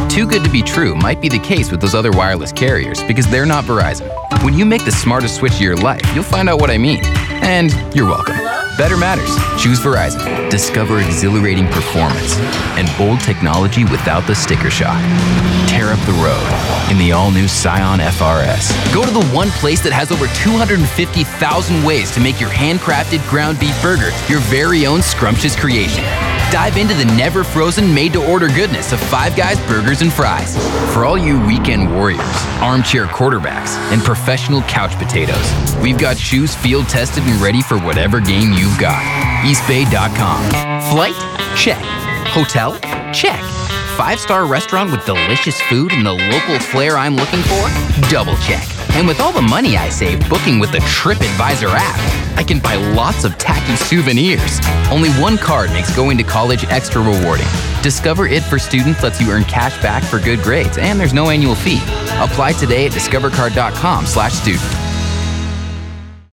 Too good to be true might be the case with those other wireless carriers because they're not Verizon. When you make the smartest switch of your life, you'll find out what I mean. And you're welcome. Better matters. Choose Verizon. Discover exhilarating performance and bold technology without the sticker shock. Tear up the road in the all-new Scion FRS. Go to the one place that has over 250,000 ways to make your handcrafted ground beef burger your very own scrumptious creation. Dive into the never-frozen, made-to-order goodness of Five Guys Burgers and Fries. For all you weekend warriors, armchair quarterbacks, and professional couch potatoes, we've got shoes field-tested and ready for whatever game you've got. EastBay.com. Flight? Check. Hotel? Check. 5-star restaurant with delicious food and the local flair I'm looking for? Double check. And with all the money I save booking with the TripAdvisor app, I can buy lots of tacky souvenirs. Only one card makes going to college extra rewarding. Discover It for Students lets you earn cash back for good grades, and there's no annual fee. Apply today at discovercard.com/student.